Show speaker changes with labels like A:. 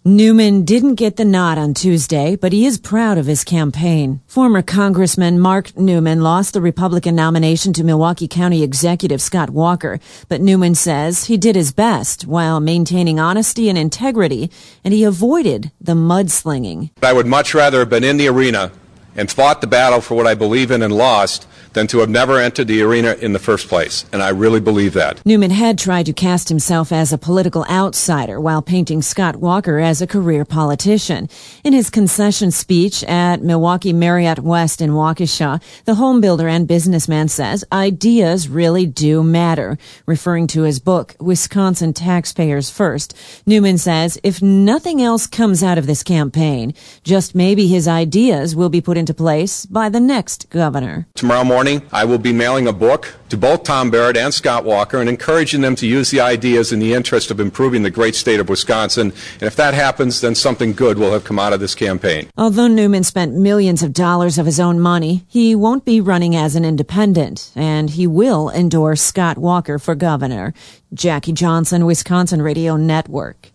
A: Newman didn't get the nod on Tuesday, but he is proud of his campaign. Former Congressman Mark Newman lost the Republican nomination to Milwaukee County Executive Scott Walker, but Newman says he did his best while maintaining honesty and integrity, and he avoided the mudslinging.
B: I would much rather have been in the arena and fought the battle for what I believe in and lost than to have never entered the arena in the first place. And I really believe that.
A: Newman had tried to cast himself as a political outsider while painting Scott Walker as a career politician. In his concession speech at Milwaukee Marriott West in Waukesha, the home builder and businessman says ideas really do matter, referring to his book, Wisconsin Taxpayers First. Newman says if nothing else comes out of this campaign, just maybe his ideas will be put into place by the next governor.
B: Tomorrow morning, I will be mailing a book to both Tom Barrett and Scott Walker and encouraging them to use the ideas in the interest of improving the great state of Wisconsin. And if that happens, then something good will have come out of this campaign.
A: Although Newman spent millions of dollars of his own money, he won't be running as an independent, and he will endorse Scott Walker for governor. Jackie Johnson, Wisconsin Radio Network.